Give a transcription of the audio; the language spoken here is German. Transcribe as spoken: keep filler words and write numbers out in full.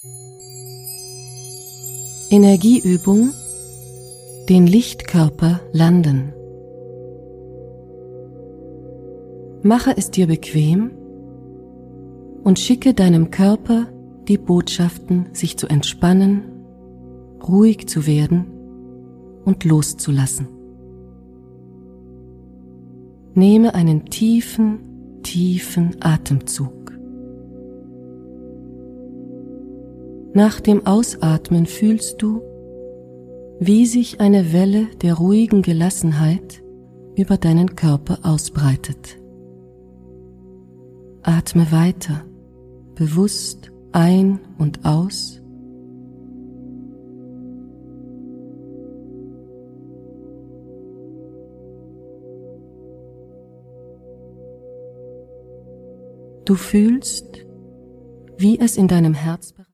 Energieübung: den Lichtkörper landen. Mache es dir bequem und schicke deinem Körper die Botschaften, sich zu entspannen, ruhig zu werden und loszulassen. Nehme einen tiefen, tiefen Atemzug. Nach dem Ausatmen fühlst du, wie sich eine Welle der ruhigen Gelassenheit über deinen Körper ausbreitet. Atme weiter, bewusst ein und aus. Du fühlst, wie es in deinem Herzbereich